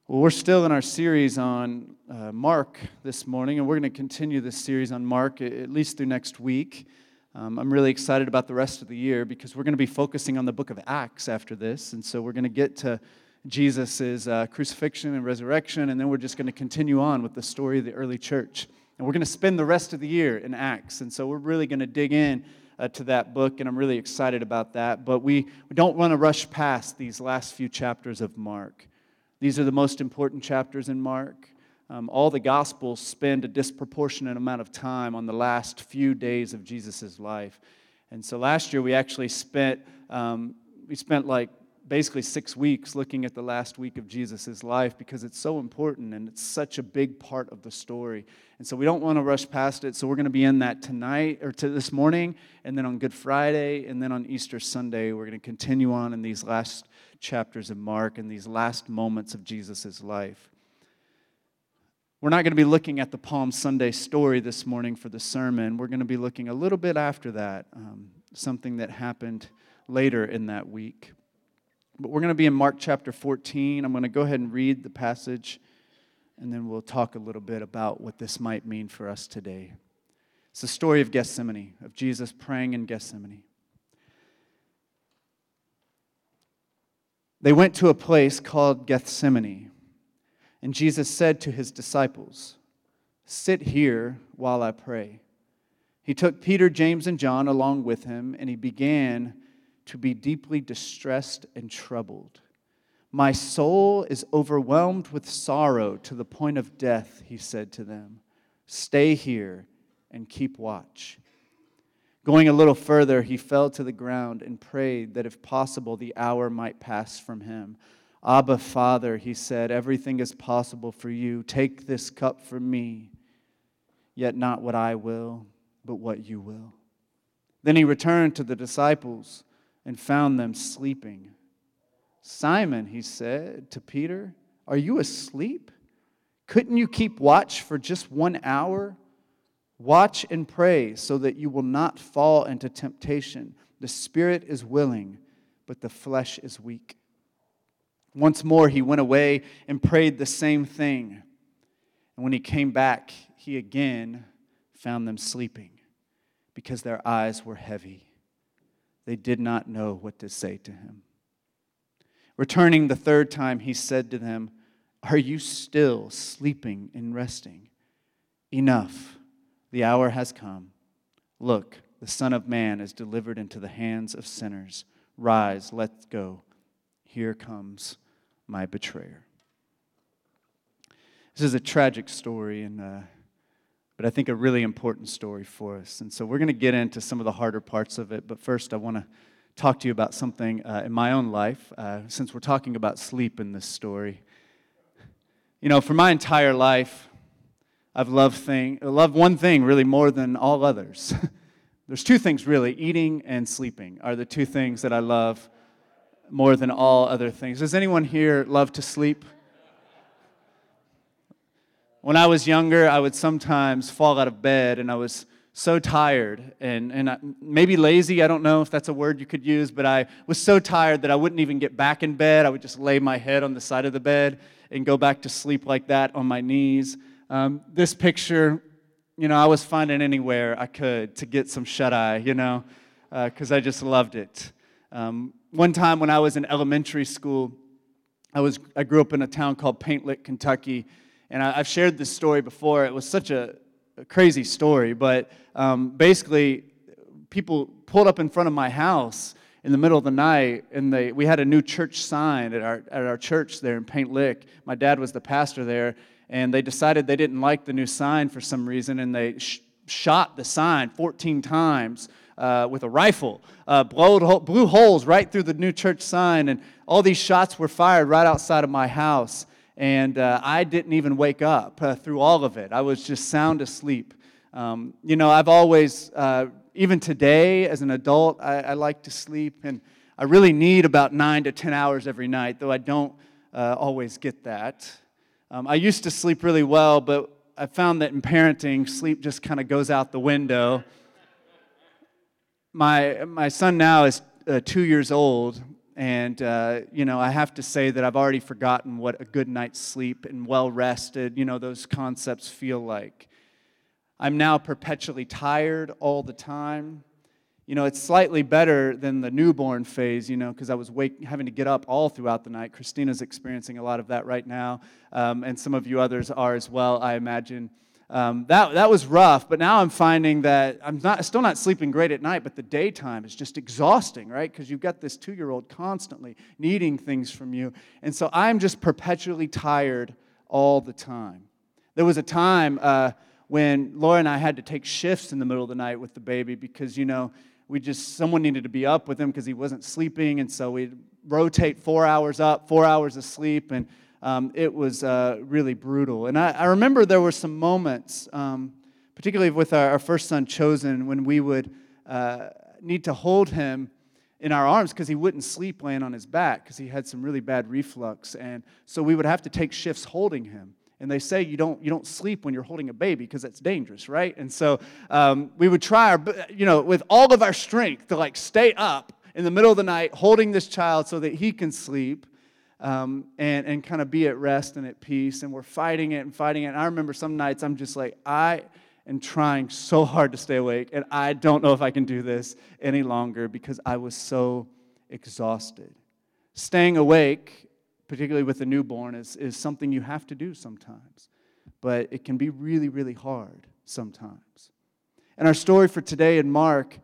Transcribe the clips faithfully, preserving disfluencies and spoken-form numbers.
Well, we're still in our series on uh, Mark this morning, and we're going to continue this series on Mark at least through next week. Um, I'm really excited about the rest of the year because we're going to be focusing on the book of Acts after this, and so we're going to get to Jesus' uh, crucifixion and resurrection, and then we're just going to continue on with the story of the early church. And we're going to spend the rest of the year in Acts, and so we're really going to dig in uh, to that book, and I'm really excited about that. But we, we don't want to rush past these last few chapters of Mark. These are the most important chapters in Mark. Um, all the Gospels spend a disproportionate amount of time on the last few days of Jesus' life. And so last year we actually spent, um, we spent like basically six weeks looking at the last week of Jesus' life because it's so important and it's such a big part of the story. And so we don't want to rush past it, so we're going to be in that tonight, or to this morning, and then on Good Friday, and then on Easter Sunday, we're going to continue on in these last chapters of Mark and these last moments of Jesus' life. We're not going to be looking at the Palm Sunday story this morning for the sermon. We're going to be looking a little bit after that, um, something that happened later in that week. But we're going to be in Mark chapter fourteen. I'm going to go ahead and read the passage, and then we'll talk a little bit about what this might mean for us today. It's the story of Gethsemane, of Jesus praying in Gethsemane. They went to a place called Gethsemane, and Jesus said to his disciples, "Sit here while I pray." He took Peter, James, and John along with him, and he began to be deeply distressed and troubled. "My soul is overwhelmed with sorrow to the point of death," he said to them. "Stay here and keep watch." Going a little further, he fell to the ground and prayed that if possible the hour might pass from him. "Abba, Father," he said, "everything is possible for you. Take this cup from me, yet not what I will, but what you will." Then he returned to the disciples and found them sleeping. "Simon," he said to Peter, "are you asleep? Couldn't you keep watch for just one hour? Watch and pray so that you will not fall into temptation. The spirit is willing, but the flesh is weak." Once more he went away and prayed the same thing. And when he came back, he again found them sleeping because their eyes were heavy. They did not know what to say to him. Returning the third time, he said to them, "Are you still sleeping and resting? Enough. The hour has come. Look, the Son of Man is delivered into the hands of sinners. Rise, let's go. Here comes my betrayer." This is a tragic story, and uh, but I think a really important story for us. And so we're going to get into some of the harder parts of it. But first, I want to talk to you about something uh, in my own life, uh, since we're talking about sleep in this story. You know, for my entire life, I've loved thing, loved one thing really more than all others. There's two things really, eating and sleeping are the two things that I love more than all other things. Does anyone here love to sleep? When I was younger, I would sometimes fall out of bed, and I was so tired and, and I, maybe lazy. I don't know if that's a word you could use, but I was so tired that I wouldn't even get back in bed. I would just lay my head on the side of the bed and go back to sleep like that on my knees. Um, this picture, you know, I was finding anywhere I could to get some shut-eye, you know, because uh, I just loved it. Um, one time when I was in elementary school, I was I grew up in a town called Paint Lick, Kentucky, and I, I've shared this story before. It was such a, a crazy story, but um, basically, people pulled up in front of my house in the middle of the night, and they we had a new church sign at our at our church there in Paint Lick. My dad was the pastor there. And they decided they didn't like the new sign for some reason, and they sh- shot the sign fourteen times uh, with a rifle, uh, blew, blew holes right through the new church sign, and all these shots were fired right outside of my house. And uh, I didn't even wake up uh, through all of it. I was just sound asleep. Um, you know, I've always, uh, even today as an adult, I, I like to sleep, and I really need about nine to ten hours every night, though I don't uh, always get that. Um, I used to sleep really well, but I found that in parenting, sleep just kind of goes out the window. My my son now is uh, two years old, And, uh, you know, I have to say that I've already forgotten what a good night's sleep and well-rested, you know, those concepts feel like. I'm now perpetually tired all the time. You know, it's slightly better than the newborn phase, you know, because I was wake, having to get up all throughout the night. Christina's experiencing a lot of that right now, um, and some of you others are as well, I imagine. Um, that that was rough, but now I'm finding that I'm not still not sleeping great at night, but the daytime is just exhausting, right? Because you've got this two-year-old constantly needing things from you, and so I'm just perpetually tired all the time. There was a time uh, when Laura and I had to take shifts in the middle of the night with the baby because, you know, we just, someone needed to be up with him because he wasn't sleeping, and so we'd rotate four hours up, four hours of sleep, and um, it was uh, really brutal. And I, I remember there were some moments, um, particularly with our, our first son, Chosen, when we would uh, need to hold him in our arms because he wouldn't sleep laying on his back because he had some really bad reflux, and so we would have to take shifts holding him. And they say you don't you don't sleep when you're holding a baby because that's dangerous, right? And so um, we would try, our, you know, with all of our strength to like stay up in the middle of the night holding this child so that he can sleep um, and and kind of be at rest and at peace. And we're fighting it and fighting it. And I remember some nights I'm just like, I am trying so hard to stay awake, and I don't know if I can do this any longer because I was so exhausted. Staying awake, particularly with a newborn, is, is something you have to do sometimes. But it can be really, really hard sometimes. And our story for today in Mark,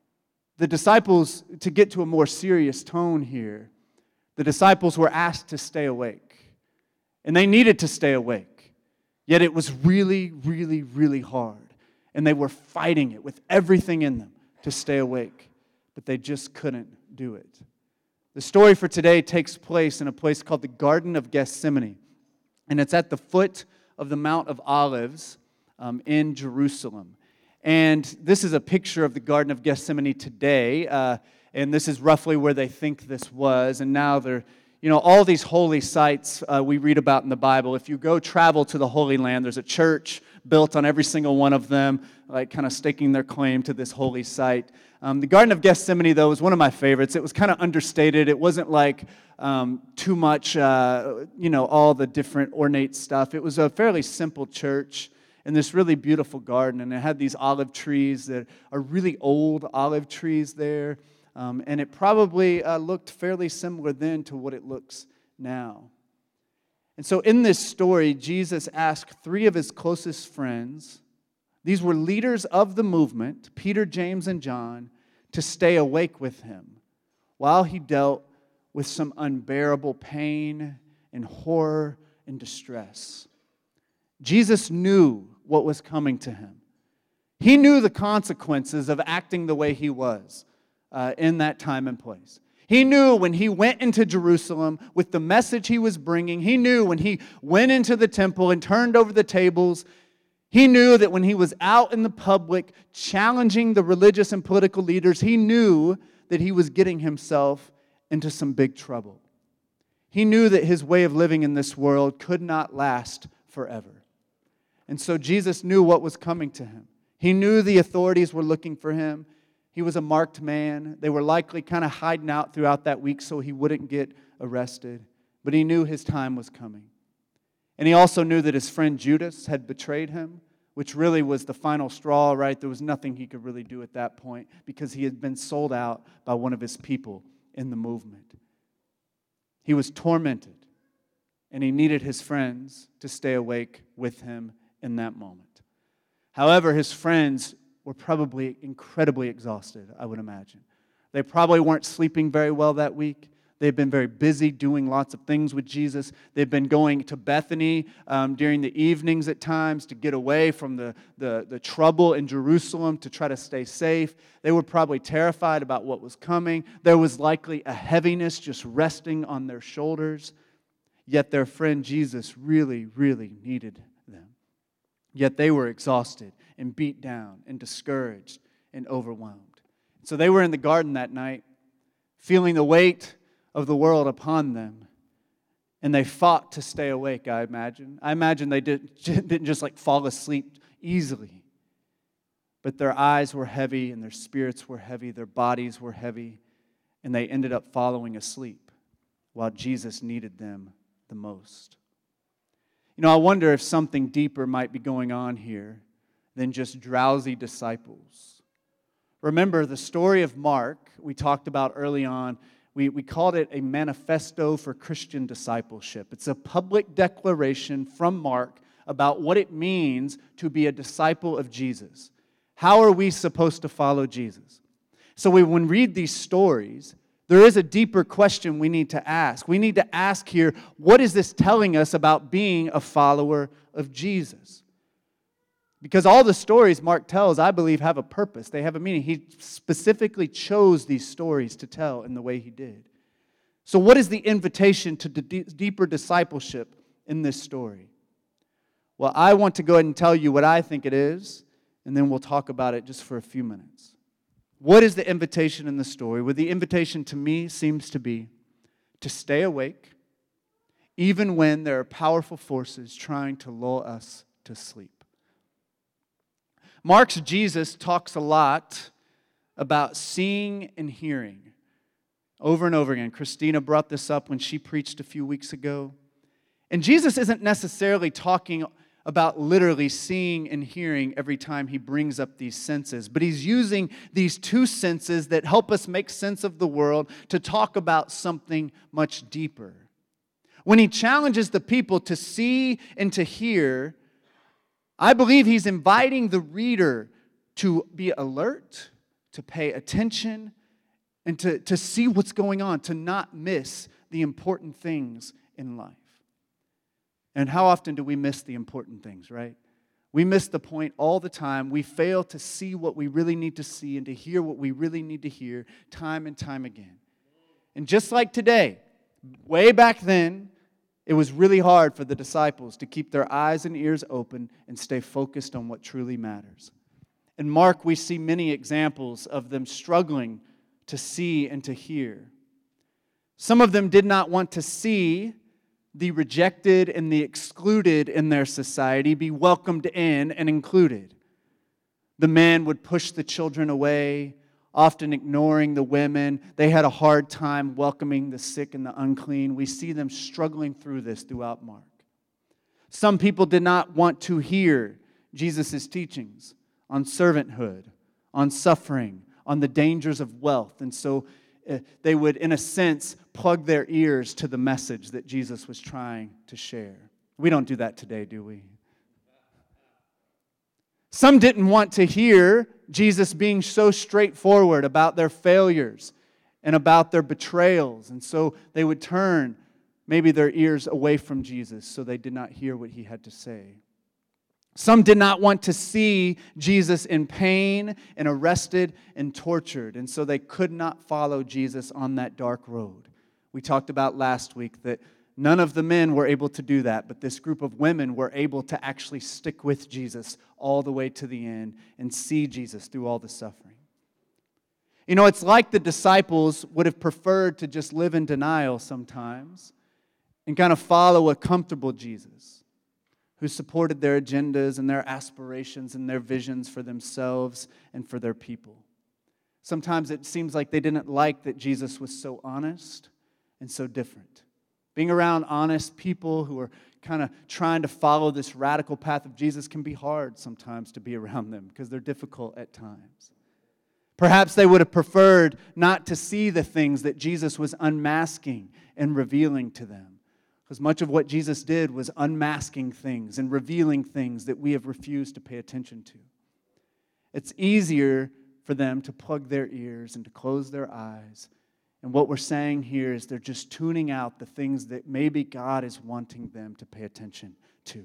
the disciples, to get to a more serious tone here, the disciples were asked to stay awake. And they needed to stay awake. Yet it was really, really, really hard. And they were fighting it with everything in them to stay awake. But they just couldn't do it. The story for today takes place in a place called the Garden of Gethsemane. And it's at the foot of the Mount of Olives um, in Jerusalem. And this is a picture of the Garden of Gethsemane today. Uh, and this is roughly where they think this was. And now they're, you know, all these holy sites uh, we read about in the Bible. If you go travel to the Holy Land, there's a church built on every single one of them, like kind of staking their claim to this holy site. Um, the Garden of Gethsemane, though, was one of my favorites. It was kind of understated. It wasn't like um, too much, uh, you know, all the different ornate stuff. It was a fairly simple church in this really beautiful garden, and it had these olive trees that are really old olive trees there, um, and it probably uh, looked fairly similar then to what it looks now. And so in this story, Jesus asked three of his closest friends, these were leaders of the movement, Peter, James, and John, to stay awake with him while he dealt with some unbearable pain and horror and distress. Jesus knew what was coming to him. He knew the consequences of acting the way he was uh, in that time and place. He knew when he went into Jerusalem with the message he was bringing. He knew when he went into the temple and turned over the tables. He knew that when he was out in the public challenging the religious and political leaders, he knew that he was getting himself into some big trouble. He knew that his way of living in this world could not last forever. And so Jesus knew what was coming to him. He knew the authorities were looking for him. He was a marked man. They were likely kind of hiding out throughout that week so he wouldn't get arrested. But he knew his time was coming. And he also knew that his friend Judas had betrayed him, which really was the final straw, right? There was nothing he could really do at that point because he had been sold out by one of his people in the movement. He was tormented, and he needed his friends to stay awake with him in that moment. However, his friends were probably incredibly exhausted, I would imagine. They probably weren't sleeping very well that week. They've been very busy doing lots of things with Jesus. They've been going to Bethany um, during the evenings at times to get away from the, the, the trouble in Jerusalem to try to stay safe. They were probably terrified about what was coming. There was likely a heaviness just resting on their shoulders. Yet their friend Jesus really, really needed them. Yet they were exhausted and beat down and discouraged and overwhelmed. So they were in the garden that night, feeling the weight of the world upon them. And they fought to stay awake, I imagine. I imagine they did, didn't just like fall asleep easily. But their eyes were heavy and their spirits were heavy. Their bodies were heavy. and they ended up falling asleep while Jesus needed them the most. You know, I wonder if something deeper might be going on here than just drowsy disciples. Remember the story of Mark we talked about early on. We, we called it a manifesto for Christian discipleship. It's a public declaration from Mark about what it means to be a disciple of Jesus. How are we supposed to follow Jesus? So we, when we read these stories, there is a deeper question we need to ask. We need to ask here, what is this telling us about being a follower of Jesus? Because all the stories Mark tells, I believe, have a purpose. They have a meaning. He specifically chose these stories to tell in the way he did. So what is the invitation to d- deeper discipleship in this story? Well, I want to go ahead and tell you what I think it is, and then we'll talk about it just for a few minutes. What is the invitation in the story? Well, the invitation to me seems to be to stay awake, even when there are powerful forces trying to lull us to sleep. Mark's Jesus talks a lot about seeing and hearing over and over again. Christina brought this up when she preached a few weeks ago. And Jesus isn't necessarily talking about literally seeing and hearing every time he brings up these senses, but he's using these two senses that help us make sense of the world to talk about something much deeper. When he challenges the people to see and to hear, I believe he's inviting the reader to be alert, to pay attention, and to, to see what's going on, to not miss the important things in life. And how often do we miss the important things, right? We miss the point all the time. We fail to see what we really need to see and to hear what we really need to hear time and time again. And just like today, way back then, it was really hard for the disciples to keep their eyes and ears open and stay focused on what truly matters. In Mark, we see many examples of them struggling to see and to hear. Some of them did not want to see the rejected and the excluded in their society be welcomed in and included. The men would push the children away, often ignoring the women. They had a hard time welcoming the sick and the unclean. We see them struggling through this throughout Mark. Some people did not want to hear Jesus' teachings on servanthood, on suffering, on the dangers of wealth. And so uh, they would, in a sense, plug their ears to the message that Jesus was trying to share. We don't do that today, do we? Some didn't want to hear Jesus being so straightforward about their failures and about their betrayals. And so they would turn maybe their ears away from Jesus so they did not hear what he had to say. Some did not want to see Jesus in pain and arrested and tortured. And so they could not follow Jesus on that dark road. We talked about last week that none of the men were able to do that, but this group of women were able to actually stick with Jesus all the way to the end and see Jesus through all the suffering. You know, it's like the disciples would have preferred to just live in denial sometimes and kind of follow a comfortable Jesus who supported their agendas and their aspirations and their visions for themselves and for their people. Sometimes it seems like they didn't like that Jesus was so honest and so different. Being around honest people who are kind of trying to follow this radical path of Jesus can be hard sometimes to be around them because they're difficult at times. Perhaps they would have preferred not to see the things that Jesus was unmasking and revealing to them. Because much of what Jesus did was unmasking things and revealing things that we have refused to pay attention to. It's easier for them to plug their ears and to close their eyes. And what we're saying here is they're just tuning out the things that maybe God is wanting them to pay attention to.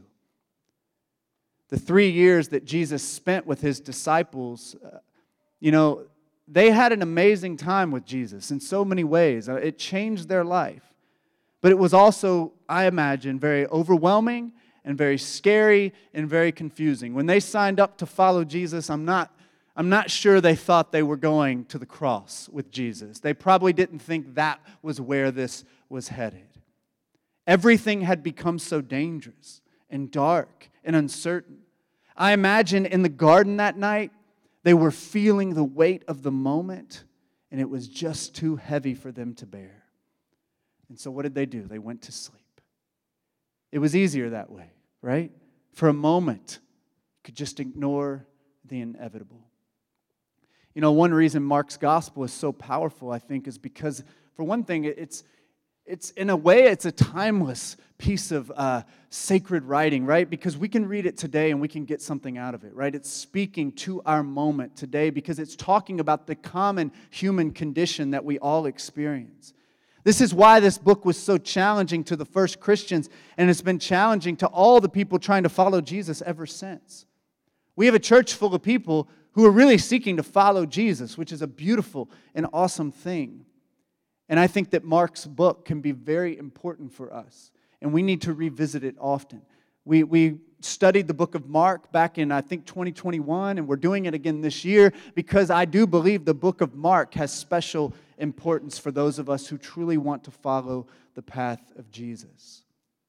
The three years that Jesus spent with his disciples, uh, you know, they had an amazing time with Jesus in so many ways. Uh, it changed their life. But it was also, I imagine, very overwhelming and very scary and very confusing. When they signed up to follow Jesus, I'm not I'm not sure they thought they were going to the cross with Jesus. They probably didn't think that was where this was headed. Everything had become so dangerous and dark and uncertain. I imagine in the garden that night, they were feeling the weight of the moment and it was just too heavy for them to bear. And so what did they do? They went to sleep. It was easier that way, right? For a moment, you could just ignore the inevitable. You know, one reason Mark's gospel is so powerful, I think, is because, for one thing, it's It's, in a way, it's a timeless piece of uh, sacred writing, right? Because we can read it today and we can get something out of it, right? It's speaking to our moment today because it's talking about the common human condition that we all experience. This is why this book was so challenging to the first Christians, and it's been challenging to all the people trying to follow Jesus ever since. We have a church full of people who are really seeking to follow Jesus, which is a beautiful and awesome thing. And I think that Mark's book can be very important for us, and we need to revisit it often. We we studied the book of Mark back in, I think, twenty twenty-one, and we're doing it again this year because I do believe the book of Mark has special importance for those of us who truly want to follow the path of Jesus.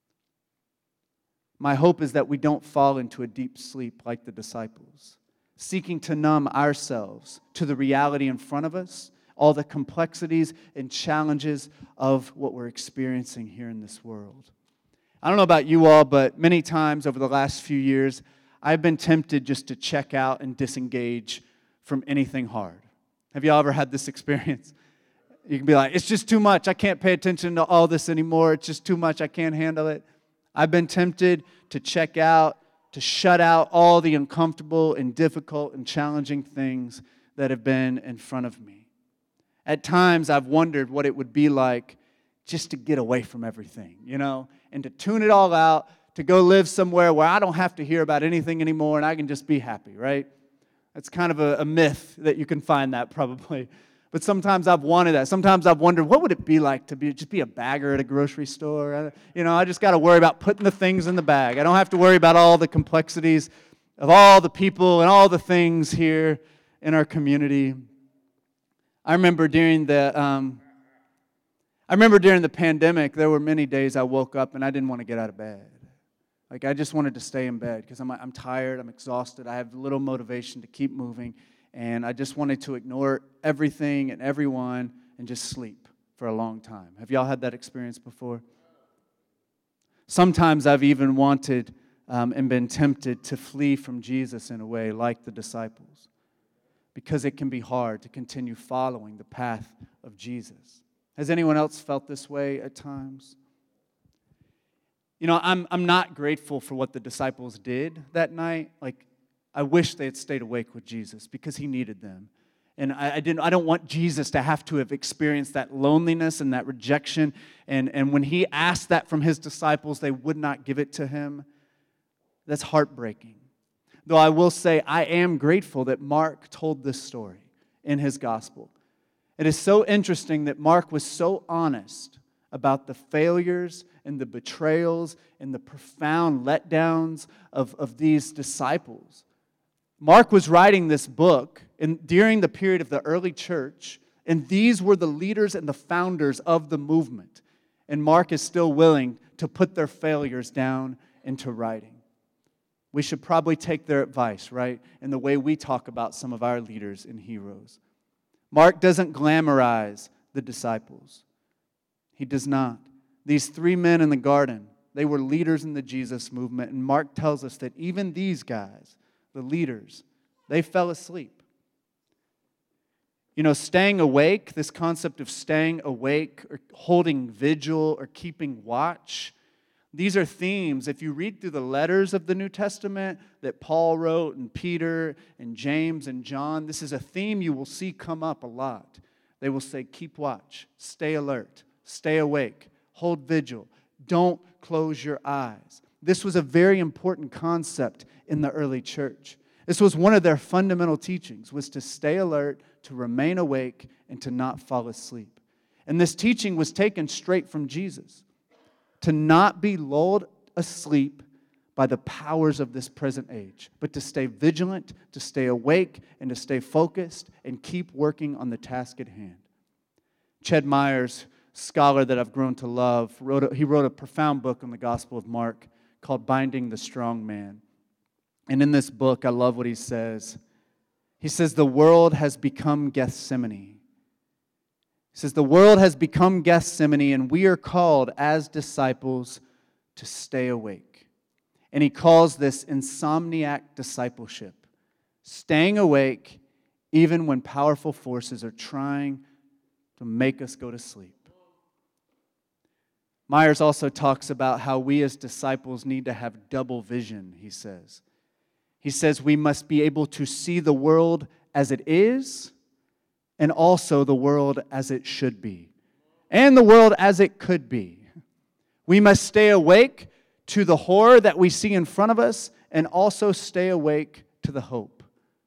My hope is that we don't fall into a deep sleep like the disciples, seeking to numb ourselves to the reality in front of us, all the complexities and challenges of what we're experiencing here in this world. I don't know about you all, but many times over the last few years, I've been tempted just to check out and disengage from anything hard. Have y'all ever had this experience? You can be like, it's just too much. I can't pay attention to all this anymore. It's just too much. I can't handle it. I've been tempted to check out, to shut out all the uncomfortable and difficult and challenging things that have been in front of me. At times, I've wondered what it would be like just to get away from everything, you know, and to tune it all out, to go live somewhere where I don't have to hear about anything anymore and I can just be happy, right? That's kind of a, a myth that you can find that probably. But sometimes I've wanted that. Sometimes I've wondered, what would it be like to be just be a bagger at a grocery store? I, you know, I just got to worry about putting the things in the bag. I don't have to worry about all the complexities of all the people and all the things here in our community. I remember during the um, I remember during the pandemic, there were many days I woke up and I didn't want to get out of bed. Like I just wanted to stay in bed because I'm I'm tired, I'm exhausted, I have little motivation to keep moving, and I just wanted to ignore everything and everyone and just sleep for a long time. Have y'all had that experience before? Sometimes I've even wanted um, and been tempted to flee from Jesus in a way, like the disciples, because it can be hard to continue following the path of Jesus. Has anyone else felt this way at times? You know, I'm I'm not grateful for what the disciples did that night. Like, I wish they had stayed awake with Jesus because he needed them. And I, I didn't I don't want Jesus to have to have experienced that loneliness and that rejection. And, and when he asked that from his disciples, they would not give it to him. That's heartbreaking. Though I will say I am grateful that Mark told this story in his gospel. It is so interesting that Mark was so honest about the failures and the betrayals and the profound letdowns of, of these disciples. Mark was writing this book in, during the period of the early church, and these were the leaders and the founders of the movement. And Mark is still willing to put their failures down into writing. We should probably take their advice, right, in the way we talk about some of our leaders and heroes. Mark doesn't glamorize the disciples. He does not. These three men in the garden, they were leaders in the Jesus movement, and Mark tells us that even these guys, the leaders, they fell asleep. You know, staying awake, this concept of staying awake or holding vigil or keeping watch, these are themes, if you read through the letters of the New Testament that Paul wrote, and Peter, and James, and John, this is a theme you will see come up a lot. They will say, keep watch, stay alert, stay awake, hold vigil, don't close your eyes. This was a very important concept in the early church. This was one of their fundamental teachings, was to stay alert, to remain awake, and to not fall asleep. And this teaching was taken straight from Jesus. To not be lulled asleep by the powers of this present age, but to stay vigilant, to stay awake, and to stay focused, and keep working on the task at hand. Ched Myers, scholar that I've grown to love, wrote a, he wrote a profound book on the Gospel of Mark called Binding the Strong Man. And in this book, I love what he says. He says, the world has become Gethsemane, He says, the world has become Gethsemane, and we are called as disciples to stay awake. And he calls this insomniac discipleship, staying awake even when powerful forces are trying to make us go to sleep. Myers also talks about how we as disciples need to have double vision, he says. He says we must be able to see the world as it is and also the world as it should be and the world as it could be. We must stay awake to the horror that we see in front of us and also stay awake to the hope.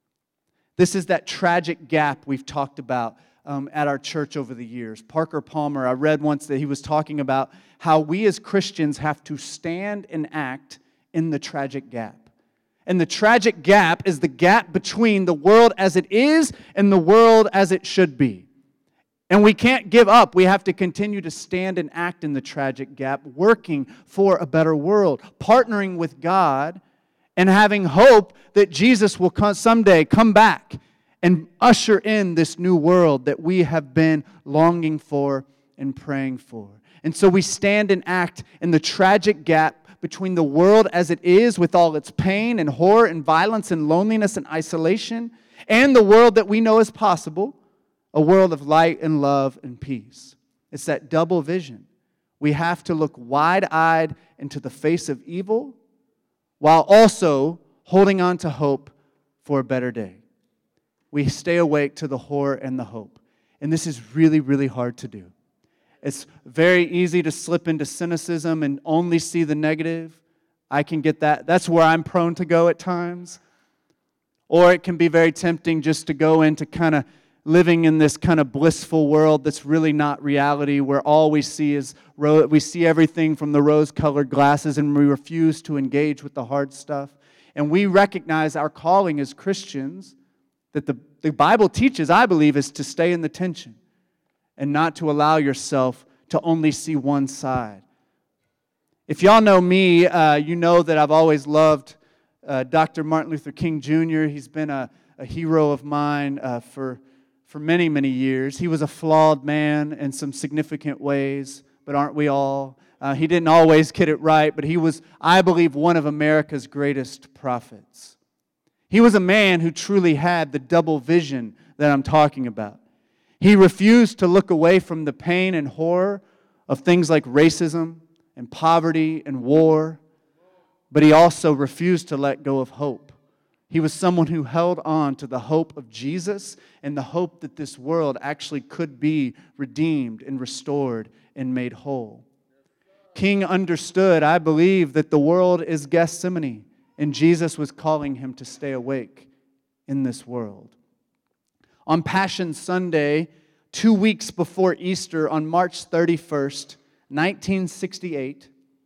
This is that tragic gap we've talked about um, at our church over the years. Parker Palmer, I read once that he was talking about how we as Christians have to stand and act in the tragic gap. And the tragic gap is the gap between the world as it is and the world as it should be. And we can't give up. We have to continue to stand and act in the tragic gap, working for a better world, partnering with God, and having hope that Jesus will come someday come back and usher in this new world that we have been longing for and praying for. And so we stand and act in the tragic gap between the world as it is with all its pain and horror and violence and loneliness and isolation and the world that we know is possible, a world of light and love and peace. It's that double vision. We have to look wide-eyed into the face of evil while also holding on to hope for a better day. We stay awake to the horror and the hope. And this is really, really hard to do. It's very easy to slip into cynicism and only see the negative. I can get that. That's where I'm prone to go at times. Or it can be very tempting just to go into kind of living in this kind of blissful world that's really not reality, where all we see is ro- we see everything from the rose-colored glasses and we refuse to engage with the hard stuff. And we recognize our calling as Christians that the, the Bible teaches, I believe, is to stay in the tension and not to allow yourself to only see one side. If y'all know me, uh, you know that I've always loved uh, Doctor Martin Luther King Junior He's been a, a hero of mine uh, for, for many, many years. He was a flawed man in some significant ways, but aren't we all? Uh, he didn't always get it right, but he was, I believe, one of America's greatest prophets. He was a man who truly had the double vision that I'm talking about. He refused to look away from the pain and horror of things like racism and poverty and war, but he also refused to let go of hope. He was someone who held on to the hope of Jesus and the hope that this world actually could be redeemed and restored and made whole. King understood, I believe, that the world is Gethsemane, and Jesus was calling him to stay awake in this world. On Passion Sunday, two weeks before Easter, on March thirty-first, nineteen sixty-eight,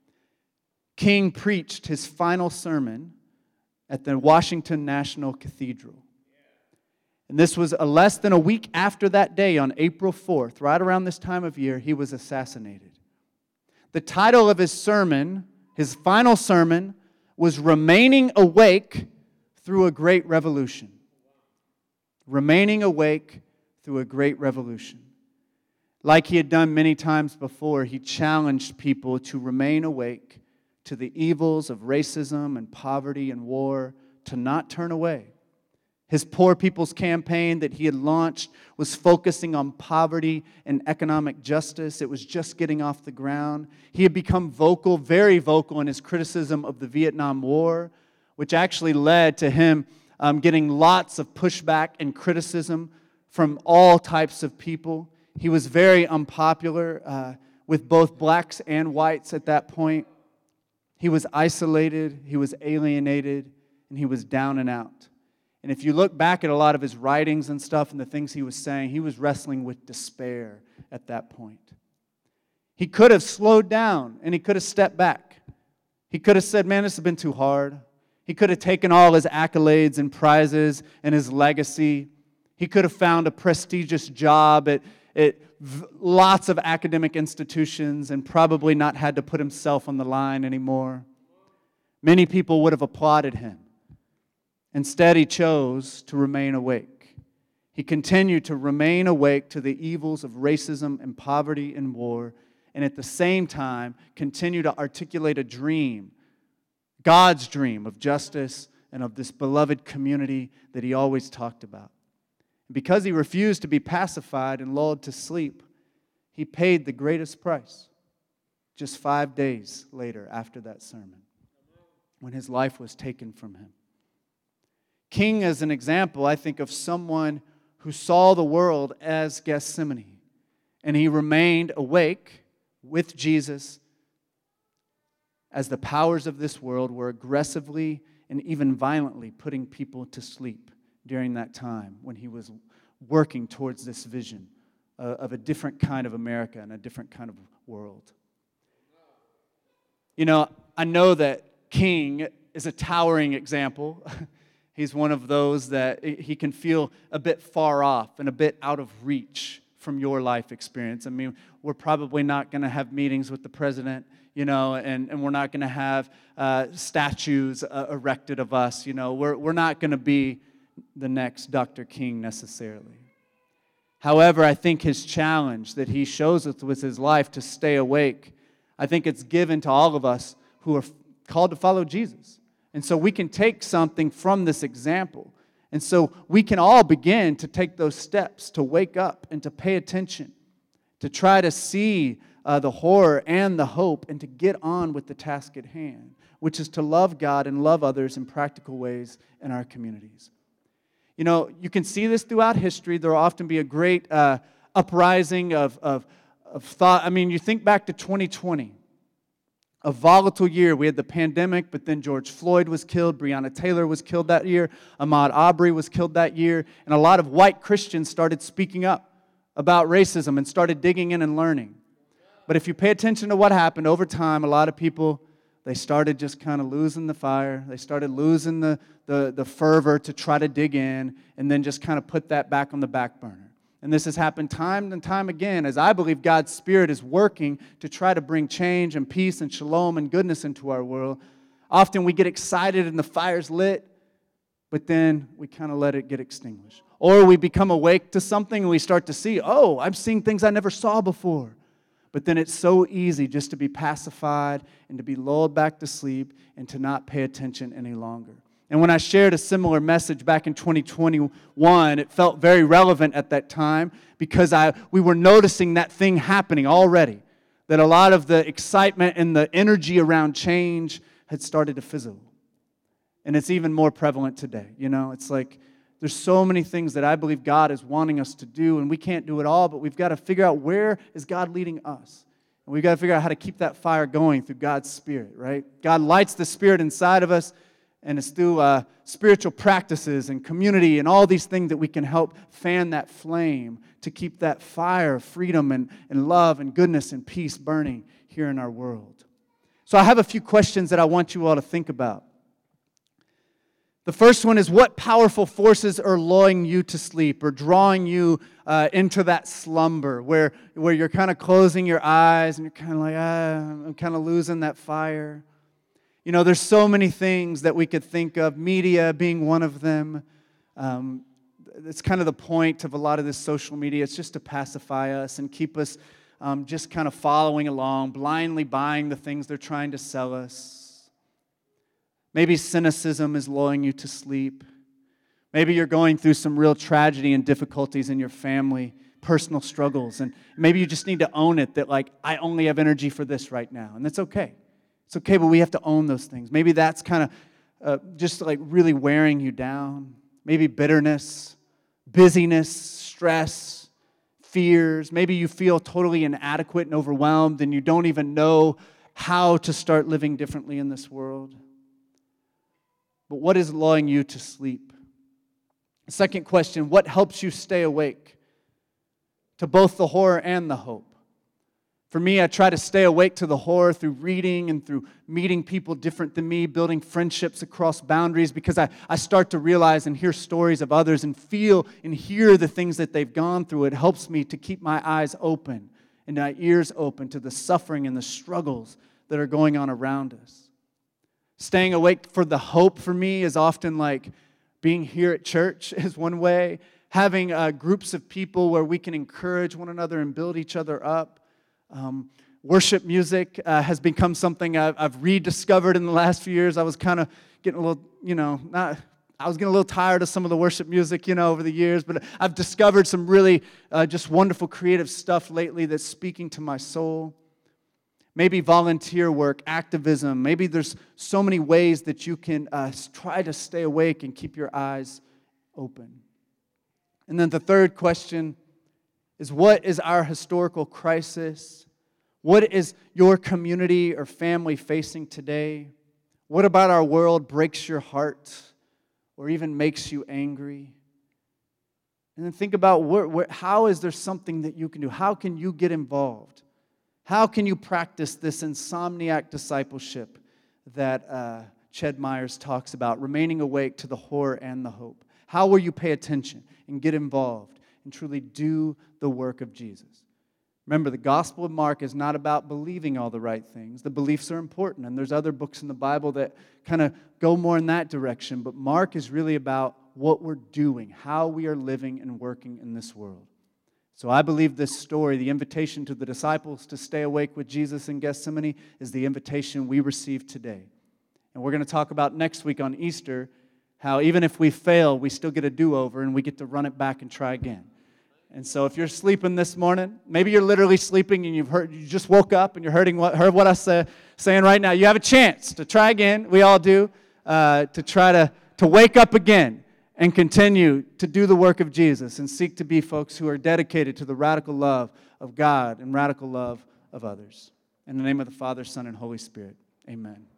King preached his final sermon at the Washington National Cathedral. And this was a less than a week after that day, on April fourth, right around this time of year, he was assassinated. The title of his sermon, his final sermon, was Remaining Awake Through a Great Revolution. Remaining awake through a great revolution. Like he had done many times before, he challenged people to remain awake to the evils of racism and poverty and war, to not turn away. His Poor People's Campaign that he had launched was focusing on poverty and economic justice. It was just getting off the ground. He had become vocal, very vocal in his criticism of the Vietnam War, which actually led to him um, getting lots of pushback and criticism from all types of people. He was very unpopular uh, with both blacks and whites at that point. He was isolated, he was alienated, and he was down and out. And if you look back at a lot of his writings and stuff and the things he was saying, he was wrestling with despair at that point. He could have slowed down and he could have stepped back. He could have said, man, this has been too hard. He could have taken all his accolades and prizes and his legacy. He could have found a prestigious job at, at v- lots of academic institutions and probably not had to put himself on the line anymore. Many people would have applauded him. Instead, he chose to remain awake. He continued to remain awake to the evils of racism and poverty and war, and at the same time continue to articulate a dream, God's dream of justice and of this beloved community that he always talked about. Because he refused to be pacified and lulled to sleep, he paid the greatest price just five days later after that sermon, when his life was taken from him. King is an example, I think, of someone who saw the world as Gethsemane, and he remained awake with Jesus as the powers of this world were aggressively and even violently putting people to sleep during that time when he was working towards this vision of a different kind of America and a different kind of world. You know, I know that King is a towering example. He's one of those that he can feel a bit far off and a bit out of reach from your life experience. I mean, we're probably not going to have meetings with the president, you know, and, and we're not going to have uh, statues uh, erected of us, you know. We're, we're not going to be the next Doctor King necessarily. However, I think his challenge that he shows us with his life to stay awake, I think it's given to all of us who are called to follow Jesus. And so we can take something from this example. And so we can all begin to take those steps to wake up and to pay attention, to try to see uh, the horror and the hope, and to get on with the task at hand, which is to love God and love others in practical ways in our communities. You know, you can see this throughout history. There will often be a great uh, uprising of, of, of thought. I mean, you think back to twenty twenty. A volatile year. We had the pandemic, but then George Floyd was killed. Breonna Taylor was killed that year. Ahmaud Arbery was killed that year. And a lot of white Christians started speaking up about racism and started digging in and learning. But if you pay attention to what happened over time, a lot of people, they started just kind of losing the fire. They started losing the, the, the fervor to try to dig in, and then just kind of put that back on the back burner. And this has happened time and time again as I believe God's Spirit is working to try to bring change and peace and shalom and goodness into our world. Often we get excited and the fire's lit, but then we kind of let it get extinguished. Or we become awake to something and we start to see, oh, I'm seeing things I never saw before. But then it's so easy just to be pacified and to be lulled back to sleep and to not pay attention any longer. And when I shared a similar message back in twenty twenty-one, it felt very relevant at that time because I we were noticing that thing happening already, that a lot of the excitement and the energy around change had started to fizzle. And it's even more prevalent today. You know, it's like there's so many things that I believe God is wanting us to do, and we can't do it all, but we've got to figure out where is God leading us. And we've got to figure out how to keep that fire going through God's Spirit, right? God lights the Spirit inside of us, and it's through uh, spiritual practices and community and all these things that we can help fan that flame to keep that fire of freedom and, and love and goodness and peace burning here in our world. So I have a few questions that I want you all to think about. The first one is, what powerful forces are lulling you to sleep or drawing you uh, into that slumber where, where you're kind of closing your eyes and you're kind of like, ah, I'm kind of losing that fire. You know, there's so many things that we could think of, media being one of them. Um, it's kind of the point of a lot of this social media. It's just to pacify us and keep us um, just kind of following along, blindly buying the things they're trying to sell us. Maybe cynicism is lulling you to sleep. Maybe you're going through some real tragedy and difficulties in your family, personal struggles, and maybe you just need to own it that, like, I only have energy for this right now, and that's okay. It's okay, but we have to own those things. Maybe that's kind of uh, just like really wearing you down. Maybe bitterness, busyness, stress, fears. Maybe you feel totally inadequate and overwhelmed and you don't even know how to start living differently in this world. But what is lulling you to sleep? Second question, what helps you stay awake to both the horror and the hope? For me, I try to stay awake to the horror through reading and through meeting people different than me, building friendships across boundaries, because I, I start to realize and hear stories of others and feel and hear the things that they've gone through. It helps me to keep my eyes open and my ears open to the suffering and the struggles that are going on around us. Staying awake for the hope for me is often like being here at church is one way. having uh, groups of people where we can encourage one another and build each other up. Um, worship music uh, has become something I've, I've rediscovered in the last few years. I was kind of getting a little, you know, not... I was getting a little tired of some of the worship music, you know, over the years, but I've discovered some really uh, just wonderful creative stuff lately that's speaking to my soul. Maybe volunteer work, activism. Maybe there's so many ways that you can uh, try to stay awake and keep your eyes open. And then the third question is, what is our historical crisis? What is your community or family facing today? What about our world breaks your heart or even makes you angry? And then think about where, where, how is there something that you can do? How can you get involved? How can you practice this insomniac discipleship that uh, Ched Myers talks about, remaining awake to the horror and the hope? How will you pay attention and get involved and truly do the work of Jesus? Remember, the Gospel of Mark is not about believing all the right things. The beliefs are important, and there's other books in the Bible that kind of go more in that direction. But Mark is really about what we're doing, how we are living and working in this world. So I believe this story, the invitation to the disciples to stay awake with Jesus in Gethsemane, is the invitation we receive today. And we're going to talk about next week on Easter how even if we fail, we still get a do-over and we get to run it back and try again. And so if you're sleeping this morning, maybe you're literally sleeping and you've heard, you just woke up and you're hearing what, heard what I say, saying right now. You have a chance to try again. We all do. Uh, to try to, to wake up again and continue to do the work of Jesus and seek to be folks who are dedicated to the radical love of God and radical love of others. In the name of the Father, Son, and Holy Spirit, amen.